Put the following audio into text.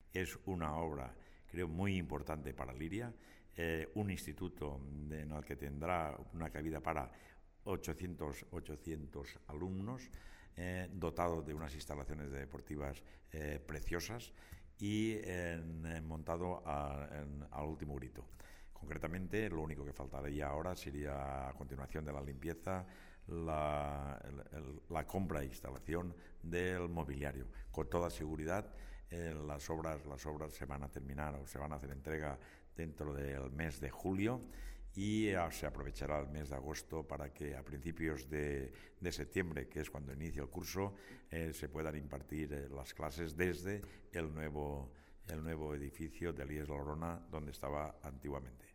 Es una obra, creo, muy importante para Liria, un instituto en el que tendrá una cabida para 800 alumnos, dotado de unas instalaciones deportivas preciosas y montado al último grito. Concretamente, lo único que faltaría ahora sería, a continuación de la limpieza, la compra e instalación del mobiliario. Con toda seguridad, las obras se van a terminar o se van a hacer entrega dentro del mes de julio, y se aprovechará el mes de agosto para que a principios de septiembre, que es cuando inicia el curso, se puedan impartir las clases desde el nuevo edificio de Lies Lorona, donde estaba antiguamente.